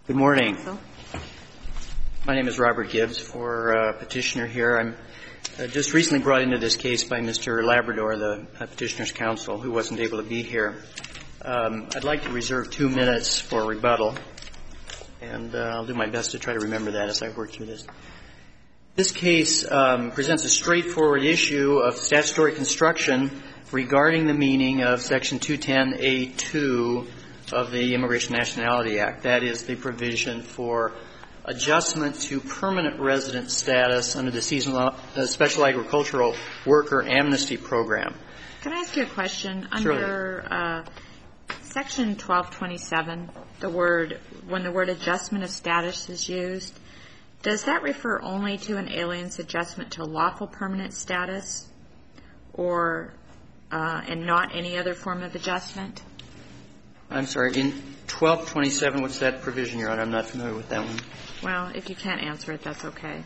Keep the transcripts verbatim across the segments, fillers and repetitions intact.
Good morning. My name is Robert Gibbs for uh, petitioner here. I'm uh, just recently brought into this case by Mister Labrador, the uh, petitioner's counsel, who wasn't able to be here. Um, I'd like to reserve two minutes for rebuttal, and uh, I'll do my best to try to remember that as I work through this. This case um, presents a straightforward issue of statutory construction regarding the meaning of Section two ten A two of the Immigration Nationality Act. That is the provision for adjustment to permanent resident status under the seasonal uh, Special Agricultural Worker Amnesty Program. Can I ask you a question? Surely. Under uh, Section twelve twenty-seven, the word when the word adjustment of status is used, does that refer only to an alien's adjustment to lawful permanent status, or uh, and not any other form of adjustment? I'm sorry. In twelve twenty-seven, what's that provision, Your Honor? I'm not familiar with that one. Well, if you can't answer it, that's okay.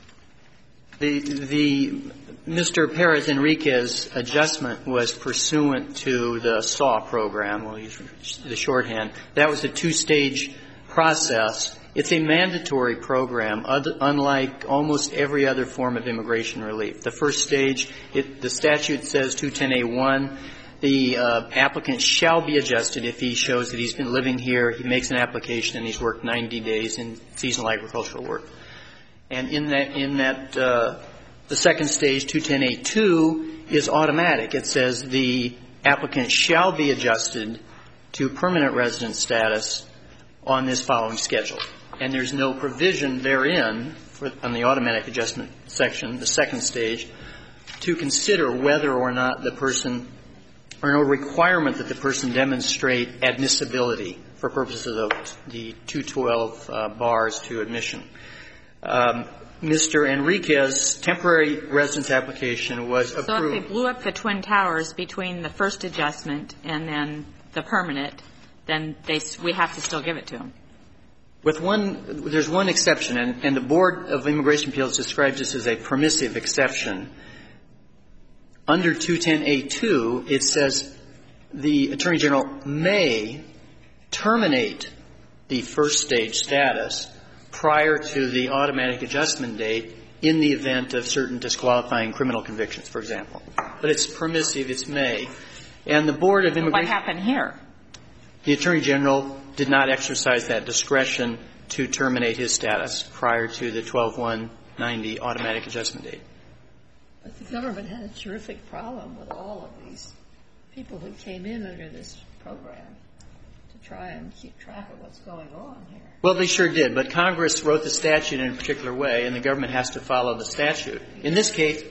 The the Mister Perez Enriquez adjustment was pursuant to the S A W program. We'll use the shorthand. That was a two-stage process. It's a mandatory program, unlike almost every other form of immigration relief. The first stage, it, the statute says two ten A one. The uh, applicant shall be adjusted if he shows that he's been living here, he makes an application, and he's worked ninety days in seasonal agricultural work. And in that, in that, uh, the second stage, two ten A two, is automatic. It says the applicant shall be adjusted to permanent resident status on this following schedule. And there's no provision therein for, on the automatic adjustment section, the second stage, to consider whether or not the person or no requirement that the person demonstrate admissibility for purposes of the two twelve uh, bars to admission. Um, Mister Enriquez's temporary residence application was approved. So if they blew up the Twin Towers between the first adjustment and then the permanent, then they, we have to still give it to them. With one, there's one exception, and, and the Board of Immigration Appeals describes this as a permissive exception. Under two ten A two, it says the Attorney General may terminate the first stage status prior to the automatic adjustment date in the event of certain disqualifying criminal convictions, for example. But it's permissive, it's may. And the Board of Immigration... What happened here? The Attorney General did not exercise that discretion to terminate his status prior to the twelve one ninety automatic adjustment date. But the government had a terrific problem with all of these people who came in under this program to try and keep track of what's going on here. Well, they sure did, but Congress wrote the statute in a particular way, and the government has to follow the statute. In this case,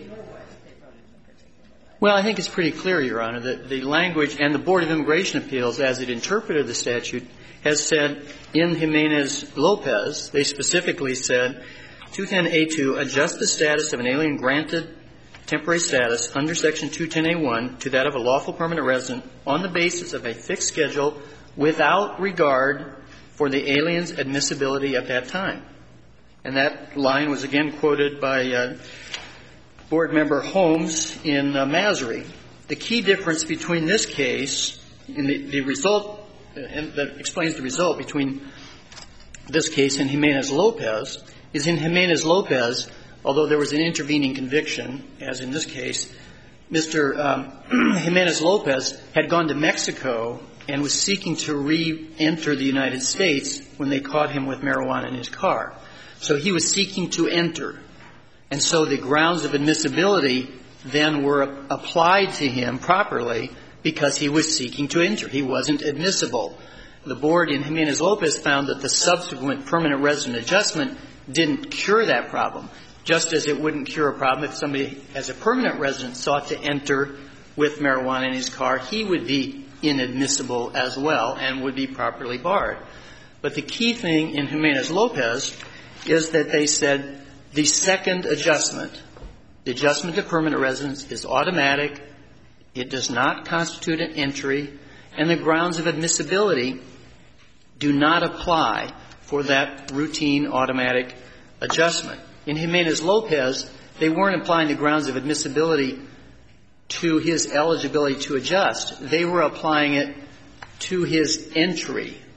well, I think it's pretty clear, Your Honor, that the language and the Board of Immigration Appeals, as it interpreted the statute, has said in Jimenez-Lopez, they specifically said, two ten A two, adjust the status of an alien granted temporary status under Section two ten A one to that of a lawful permanent resident on the basis of a fixed schedule without regard for the alien's admissibility at that time. And that line was again quoted by uh, Board Member Holmes in uh, Masry. The key difference between this case and the, the result, uh, and that explains the result between this case and Jimenez-Lopez, is in Jimenez-Lopez, although there was an intervening conviction, as in this case, Mister Um, Jimenez-Lopez had gone to Mexico and was seeking to re-enter the United States when they caught him with marijuana in his car. So he was seeking to enter. And so the grounds of admissibility then were applied to him properly because he was seeking to enter. He wasn't admissible. The board in Jimenez-Lopez found that the subsequent permanent resident adjustment didn't cure that problem, just as it wouldn't cure a problem if somebody, as a permanent resident, sought to enter with marijuana in his car. He would be inadmissible as well and would be properly barred. But the key thing in Jimenez-Lopez is that they said the second adjustment, the adjustment to permanent residence, is automatic. It does not constitute an entry, and the grounds of admissibility do not apply for that routine automatic adjustment. In Jimenez-Lopez, they weren't applying the grounds of admissibility to his eligibility to adjust. They were applying it to his entry.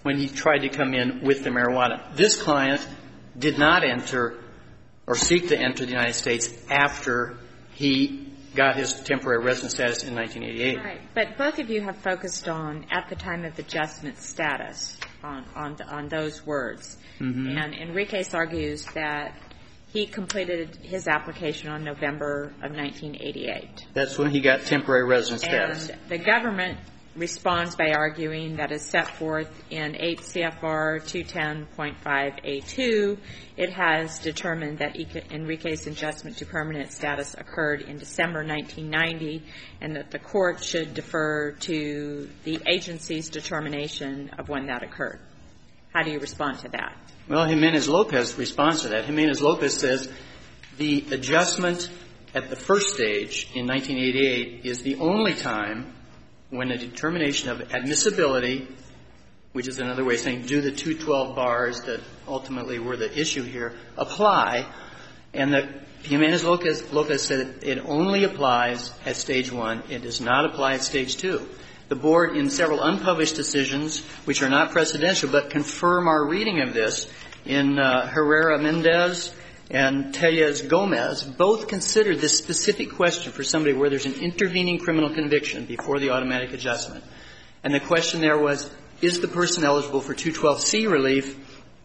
when he tried to come in with the marijuana. This client did not enter or seek to enter the United States after he got his temporary resident status in nineteen eighty-eight. Right. But both of you have focused on at the time of adjustment status on on, on those words. Mm-hmm. And Enriquez argues that he completed his application on November of nineteen eighty-eight. That's when he got temporary resident status. And the government responds by arguing that is set forth in eight C F R two ten point five A two, it has determined that Enriquez's adjustment to permanent status occurred in December nineteen ninety, and that the court should defer to the agency's determination of when that occurred. How do you respond to that? Well, Jimenez-Lopez responds to that. Jimenez-Lopez says the adjustment at the first stage in nineteen eighty-eight is the only time when a determination of admissibility, which is another way of saying do the two twelve bars that ultimately were the issue here, apply, and that Jimenez-Lopez Lopez said it only applies at stage one. It does not apply at stage two. The Board, in several unpublished decisions, which are not precedential but confirm our reading of this, in uh, Herrera-Mendez and Tellez-Gomez, both considered this specific question for somebody where there's an intervening criminal conviction before the automatic adjustment. And the question there was, is the person eligible for two twelve C relief,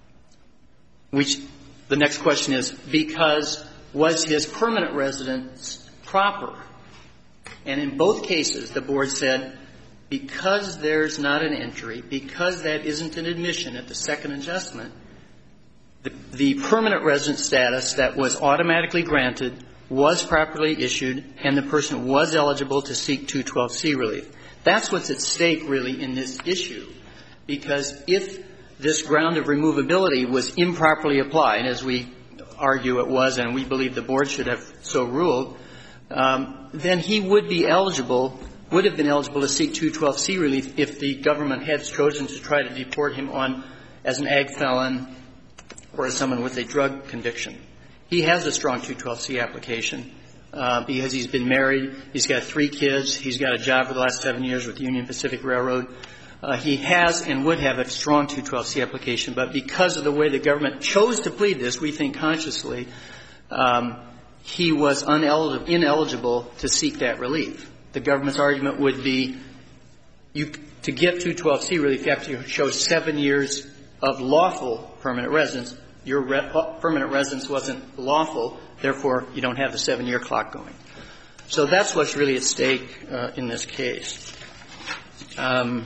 which the next question is, because was his permanent residence proper? And in both cases, the Board said, because there's not an entry, because that isn't an admission at the second adjustment, the, the permanent resident status that was automatically granted was properly issued, and the person was eligible to seek two twelve C relief. That's what's at stake, really, in this issue, because if this ground of removability was improperly applied, as we argue it was, and we believe the Board should have so ruled, um, then he would be eligible would have been eligible to seek two twelve C relief if the government had chosen to try to deport him on as an ag felon or as someone with a drug conviction. He has a strong two twelve C application uh, because he's been married, he's got three kids, he's got a job for the last seven years with the Union Pacific Railroad. Uh, he has and would have a strong two twelve C application, but because of the way the government chose to plead this, we think consciously, um, he was uneligible, ineligible to seek that relief. The government's argument would be, you, to get two twelve C relief, you have to show seven years of lawful permanent residence. Your re- permanent residence wasn't lawful, therefore you don't have the seven-year clock going. So that's what's really at stake uh, in this case. Um,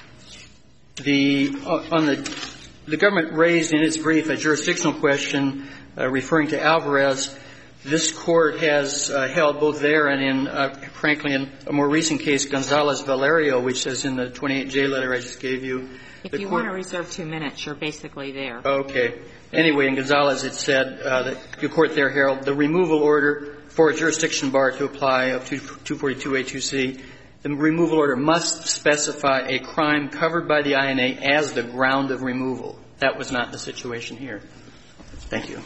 the uh, on the the government raised in its brief a jurisdictional question uh, referring to Alvarez. This Court has uh, held both there and in, uh, frankly, in a more recent case, Gonzalez-Valerio, which says in the twenty-eight J letter I just gave you. If you want to reserve two minutes, you're basically there. Okay. Anyway, in Gonzalez it said uh, that the Court there held the removal order for a jurisdiction bar to apply of two forty-two A two C. The removal order must specify a crime covered by the I N A as the ground of removal. That was not the situation here. Thank you.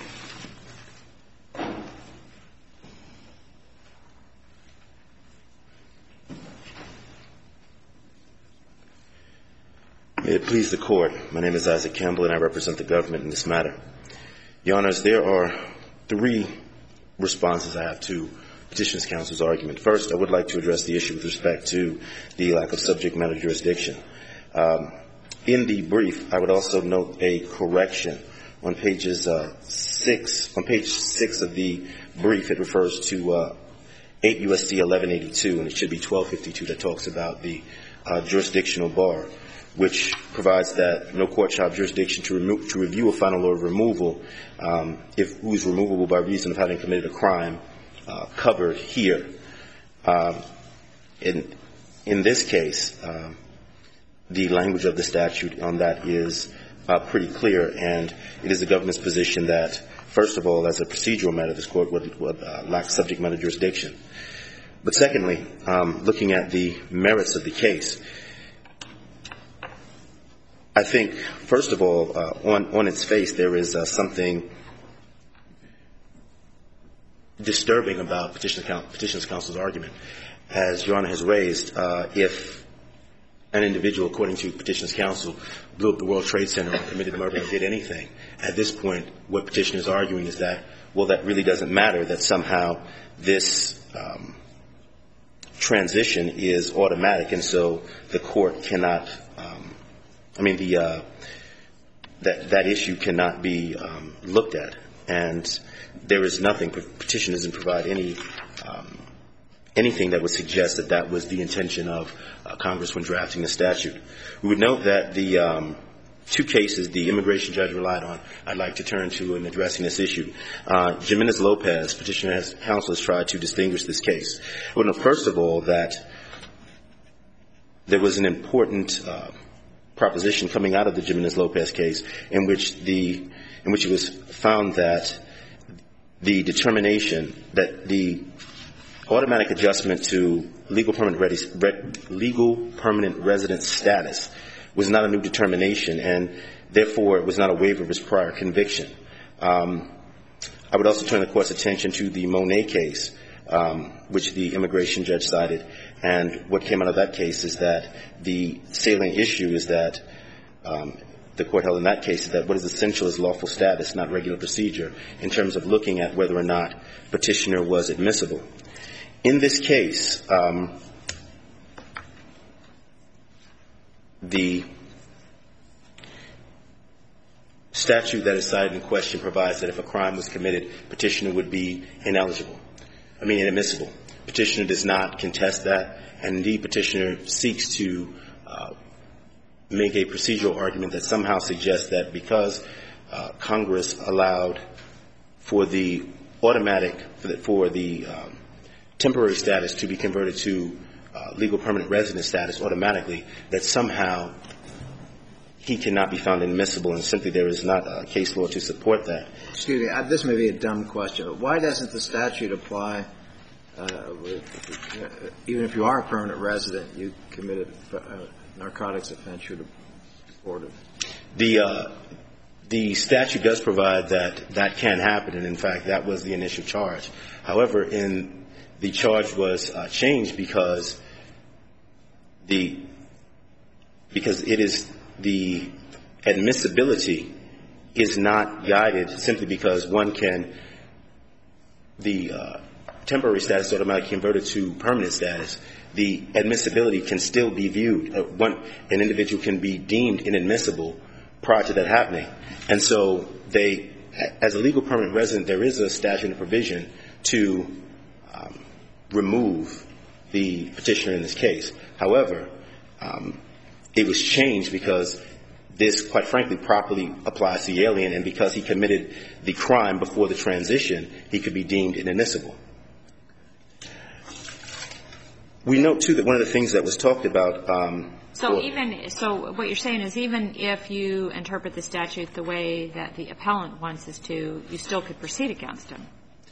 May it please the Court. My name is Isaac Campbell, and I represent the government in this matter. Your Honors, there are three responses I have to Petitioner's Counsel's argument. First, I would like to address the issue with respect to the lack of subject matter jurisdiction. Um, in the brief, I would also note a correction on pages uh, six. On page six of the brief, it refers to uh, eight U S C eleven eighty-two, and it should be twelve fifty-two that talks about the uh, jurisdictional bar, which provides that no court shall have jurisdiction to, remo- to review a final order of removal um, if who is removable by reason of having committed a crime uh, covered here. Um, in, in this case, um, the language of the statute on that is uh, pretty clear, and it is the government's position that, first of all, as a procedural matter, this Court would, would uh, lack subject matter jurisdiction. But secondly, um, looking at the merits of the case, I think, first of all, uh, on, on its face, there is uh, something disturbing about Petitioner's Counsel's argument. As Your Honor has raised, uh, if an individual, according to Petitioner's counsel, blew up the World Trade Center or committed murder or did anything. At this point, what Petitioner is arguing is that, well, that really doesn't matter, that somehow this um, transition is automatic, and so the court cannot, um, I mean, the uh, that that issue cannot be um, looked at. And there is nothing, Petitioner doesn't provide any um, anything that would suggest that that was the intention of uh, Congress when drafting the statute. We would note that the um, two cases the immigration judge relied on, I'd like to turn to in addressing this issue. Uh, Jimenez-Lopez, Petitioner's counsel has tried to distinguish this case. I would note, first of all, that there was an important uh, proposition coming out of the Jimenez-Lopez case in which the in which it was found that the determination that the automatic adjustment to legal permanent res- legal permanent resident status was not a new determination, and therefore it was not a waiver of his prior conviction. Um, I would also turn the Court's attention to the Monet case, um, which the immigration judge cited, and what came out of that case is that the salient issue is that um, the Court held in that case that what is essential is lawful status, not regular procedure, in terms of looking at whether or not Petitioner was admissible. In this case, um, the statute that is cited in question provides that if a crime was committed, Petitioner would be ineligible, I mean inadmissible. Petitioner does not contest that, and indeed Petitioner seeks to uh, make a procedural argument that somehow suggests that because uh, Congress allowed for the automatic, for the, for the um, temporary status to be converted to uh, legal permanent resident status automatically, that somehow he cannot be found admissible, and simply there is not a case law to support that. Excuse me, this may be a dumb question, but why doesn't the statute apply uh, with, uh, even if you are a permanent resident, you committed a narcotics offense, you're deported? The uh, the statute does provide that that can happen, and in fact that was the initial charge. However, in the charge was uh, changed because the because it is the admissibility is not guided simply because one can the uh, temporary status automatically converted to permanent status. The admissibility can still be viewed. Uh, one an individual can be deemed inadmissible prior to that happening, and so they, as a legal permanent resident, there is a statute and provision to um, remove the petitioner in this case. However, um, it was changed because this, quite frankly, properly applies to the alien, and because he committed the crime before the transition, he could be deemed inadmissible. We note, too, that one of the things that was talked about um, So even so, what you're saying is even if you interpret the statute the way that the appellant wants us to, you still could proceed against him.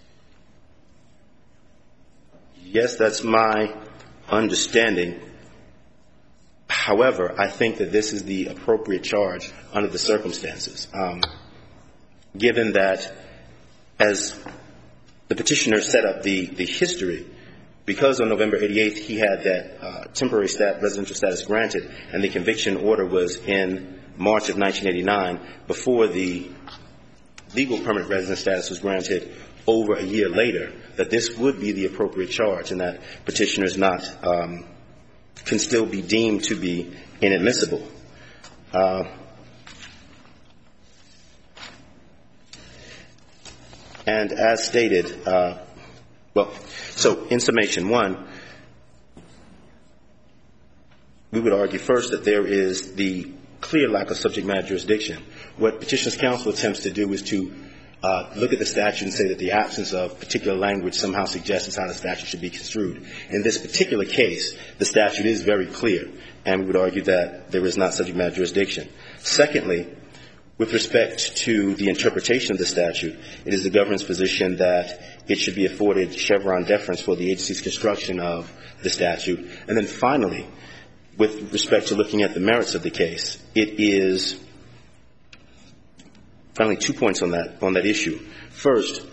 Yes, that's my understanding. However, I think that this is the appropriate charge under the circumstances, um, given that as the petitioner set up the, the history, because on November eighty-eighth he had that uh, temporary stat, residential status granted, and the conviction order was in March of nineteen eighty-nine, before the legal permanent resident status was granted over a year later, that this would be the appropriate charge, and that petitioner is not um, can still be deemed to be inadmissible. Uh, and as stated, uh, well, so in summation, one, we would argue first that there is the clear lack of subject matter jurisdiction. What Petitioner's counsel attempts to do is to uh, look at the statute and say that the absence of particular language somehow suggests how the statute should be construed. In this particular case, the statute is very clear, and we would argue that there is not subject matter jurisdiction. Secondly, with respect to the interpretation of the statute, it is the government's position that it should be afforded Chevron deference for the agency's construction of the statute. And then finally, with respect to looking at the merits of the case, it is finally two points on that on that issue. First,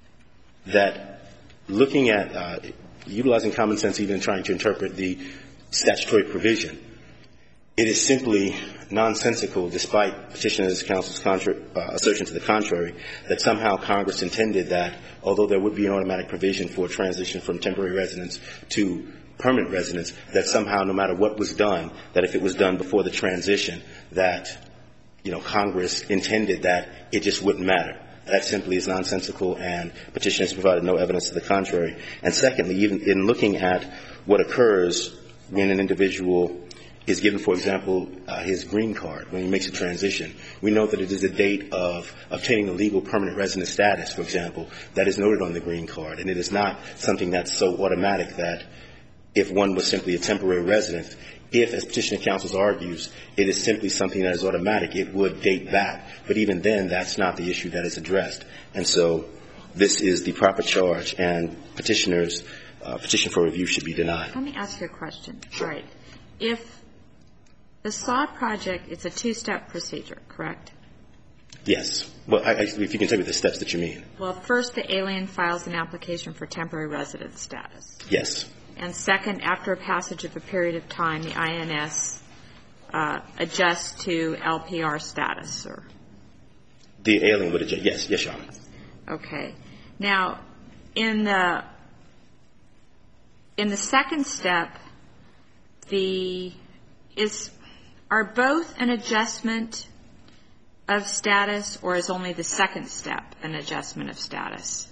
that looking at uh, utilizing common sense, even trying to interpret the statutory provision. It is simply nonsensical, despite Petitioner's counsel's contra- uh, assertion to the contrary, that somehow Congress intended that, although there would be an automatic provision for transition from temporary residence to permanent residence, that somehow, no matter what was done, that if it was done before the transition, that, you know, Congress intended that it just wouldn't matter. That simply is nonsensical, and Petitioner has provided no evidence to the contrary. And secondly, even in looking at what occurs when an individual is given, for example, uh, his green card, when he makes a transition, we know that it is the date of obtaining a legal permanent resident status, for example, that is noted on the green card. And it is not something that's so automatic that if one was simply a temporary resident, if, as Petitioner counsel argues, it is simply something that is automatic, it would date back. But even then, that's not the issue that is addressed. And so this is the proper charge, and Petitioner's uh, petition for review should be denied. Let me ask you a question. Sure. Right. If the S A W project, it's a two-step procedure, correct? Yes. Well, I, I, if you can tell me the steps that you mean. Well, first, the alien files an application for temporary residence status. Yes. And second, after a passage of a period of time, the I N S uh, adjusts to L P R status, or? The alien would adjust. Yes. Yes, Your Honor. Okay. Now, in the in the second step, the is are both an adjustment of status, or is only the second step an adjustment of status?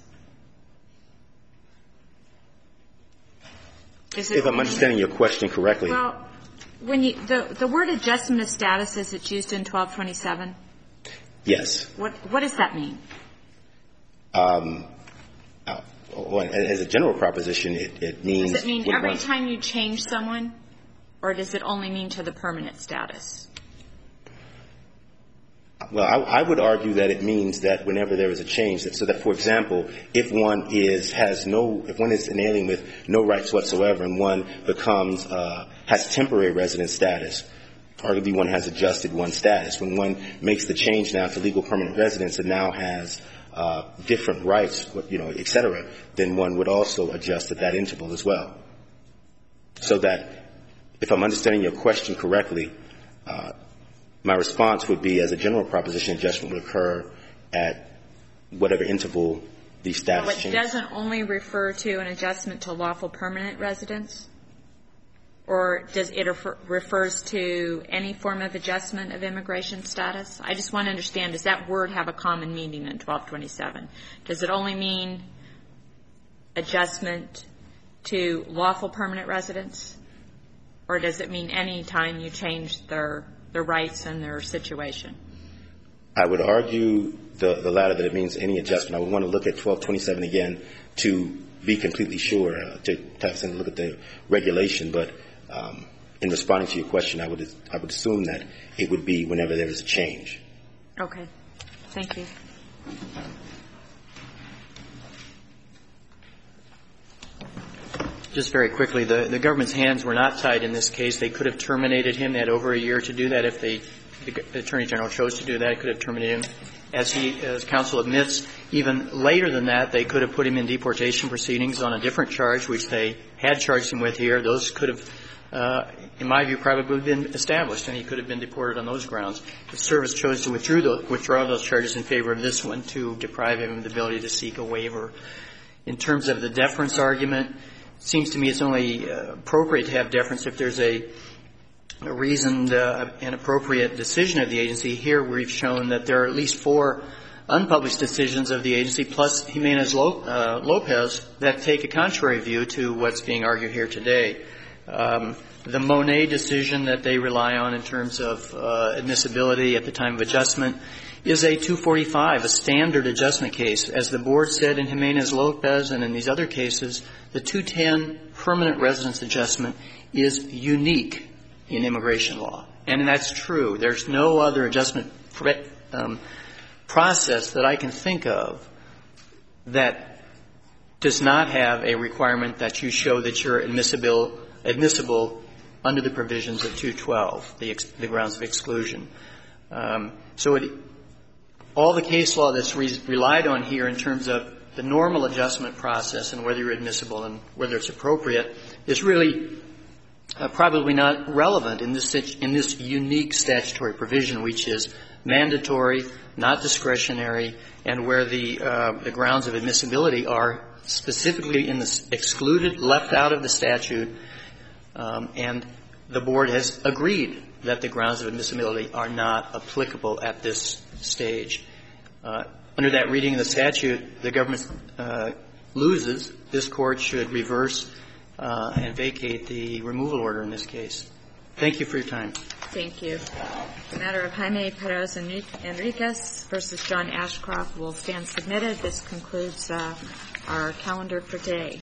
Is it if I'm only, understanding your question correctly. Well, when you the the word adjustment of status, is it's used in twelve twenty-seven? Yes. What what does that mean? Um, uh, well, as a general proposition, it, it means. Does it mean when every one, time you change someone, or does it only mean to the permanent status? Well, I, I would argue that it means that whenever there is a change, that, so that, for example, if one is has no, if one is an alien with no rights whatsoever, and one becomes uh, has temporary resident status, arguably one has adjusted one's status. When one makes the change now to legal permanent residence and now has uh, different rights, you know, et cetera, then one would also adjust at that interval as well. So that, if I'm understanding your question correctly, uh, my response would be, as a general proposition, adjustment would occur at whatever interval the status So it changes. doesn't only refer to an adjustment to lawful permanent residence? Or does it refer, refers to any form of adjustment of immigration status? I just want to understand, does that word have a common meaning in twelve twenty-seven? Does it only mean adjustment to lawful permanent residence? Or does it mean any time you change their their rights and their situation? I would argue the, the latter, that it means any adjustment. I would want to look at twelve twenty-seven again to be completely sure, uh, to, to have to look at the regulation. But um, in responding to your question, I would I would assume that it would be whenever there is a change. Okay. Thank you. Just very quickly, the, the government's hands were not tied in this case. They could have terminated him. They had over a year to do that if they, the Attorney General chose to do that. They could have terminated him. As he, as counsel admits, even later than that, they could have put him in deportation proceedings on a different charge, which they had charged him with here. Those could have, uh, in my view, probably been established, and he could have been deported on those grounds. The service chose to withdraw those, withdraw those charges in favor of this one to deprive him of the ability to seek a waiver. In terms of the deference argument, it seems to me it's only uh, appropriate to have deference if there's a, a reasoned uh, and appropriate decision of the agency. Here we've shown that there are at least four unpublished decisions of the agency, plus Jimenez uh, Lopez, that take a contrary view to what's being argued here today. Um, the Monet decision that they rely on in terms of uh, admissibility at the time of adjustment is a two forty-five, a standard adjustment case. As the board said in Jimenez Lopez and in these other cases, the two ten permanent residence adjustment is unique in immigration law. And that's true. There's no other adjustment um, process that I can think of that does not have a requirement that you show that you're admissible, admissible under the provisions of two twelve, the, ex, the grounds of exclusion. Um, so it, all the case law that's re- relied on here in terms of the normal adjustment process and whether you're admissible and whether it's appropriate is really uh, probably not relevant in this in this unique statutory provision, which is mandatory, not discretionary, and where the uh, the grounds of admissibility are specifically in the excluded, left out of the statute, um, and the board has agreed that the grounds of admissibility are not applicable at this stage. Uh, under that reading of the statute, the government uh, loses. This court should reverse uh, and vacate the removal order in this case. Thank you for your time. Thank you. The matter of Jaime Perez Enriquez versus John Ashcroft will stand submitted. This concludes uh, our calendar for today.